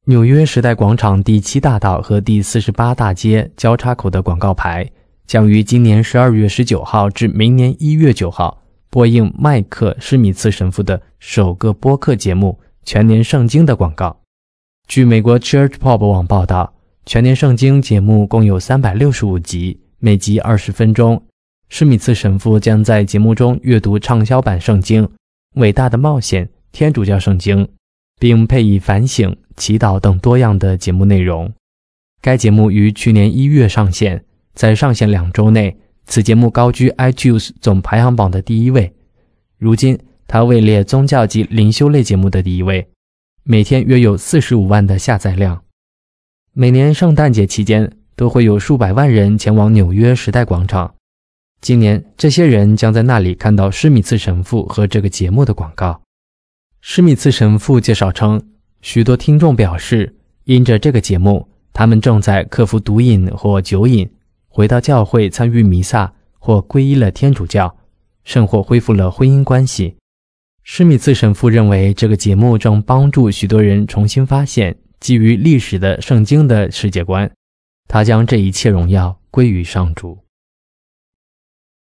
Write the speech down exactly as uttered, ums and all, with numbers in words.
纽约时代广场第七大道和第四十八大街交叉口的广告牌将于今年十二月十九号至明年一月九号播映麦克施米茨神父的首个播客节目《全年圣经》的广告。据美国 Church Pop 网报道，全年圣经节目共有三百六十五集，每集二十分钟。施米茨神父将在节目中阅读畅销版圣经《伟大的冒险》天主教圣经，并配以反省、祈祷等多样的节目内容。该节目于去年一月上线，在上线两周内，此节目高居 iTunes 总排行榜的第一位。如今，它位列宗教及灵修类节目的第一位，每天约有四十五万的下载量。每年圣诞节期间，都会有数百万人前往纽约时代广场。今年，这些人将在那里看到施米茨神父和这个节目的广告。施米茨神父介绍称，许多听众表示，因着这个节目，他们正在克服毒瘾或酒瘾，回到教会参与弥撒，或皈依了天主教，甚或恢复了婚姻关系。施米茨神父认为，这个节目正帮助许多人重新发现基于历史的圣经的世界观。他将这一切荣耀归于上主。